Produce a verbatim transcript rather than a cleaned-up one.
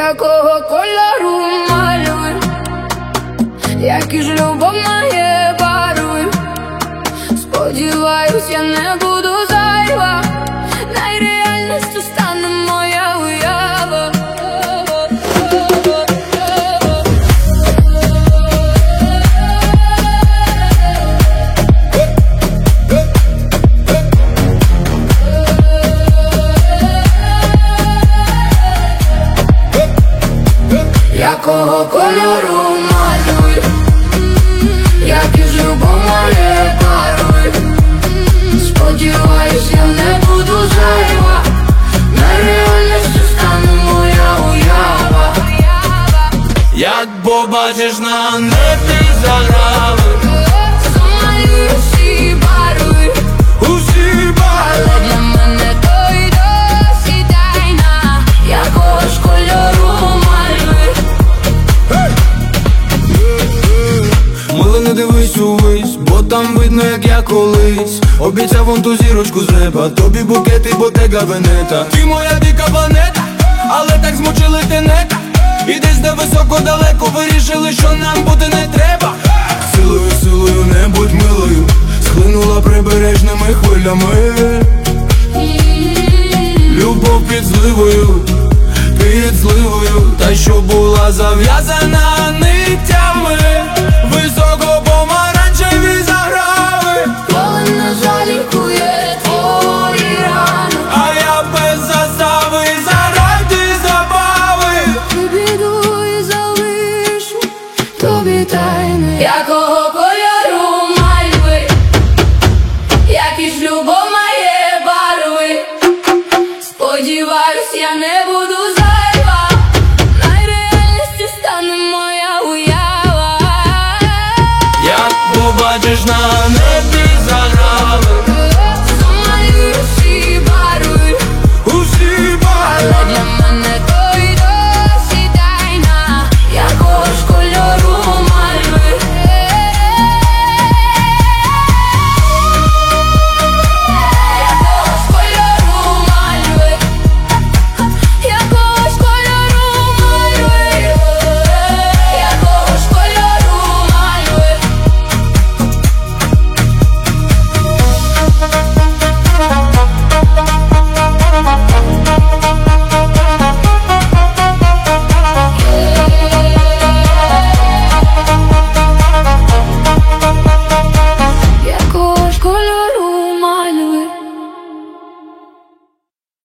Якого кольору малюй, які ж любов моє баруй. Сподіваюсь, я не буду зайва, найреальністю стане моя уява. Якого кольору малюй, які ж любов моє баруй. Сподіваюсь, я не буду зайва, найреальністю стане моя уява. Як побачиш на неті заграви, замалюй усі барви, усі барви. але для мене то й досі тайна. Якого ж кольору малюй. Мило, не дивись увесь, бо там видно, як я колись обіцяв вон ту зірочку з неба, тобі букети, Bottega Veneta. Ти моя дика планета, але так змучили тенета. І десь де високо далеко вирішили, що нам бути не треба. Силою, силою, не будь милою, схлинула прибережними хвилями. Любов під зливою, під зливою, та що була зав'язана ниттями. Високо помаранчеві заграви, Поле не залікує твої рани, а я без застави заради забави. піду і залишу тобі тайни. Якого кольору мальви, які ж любов моє барви. Сподіваюсь, я не буду за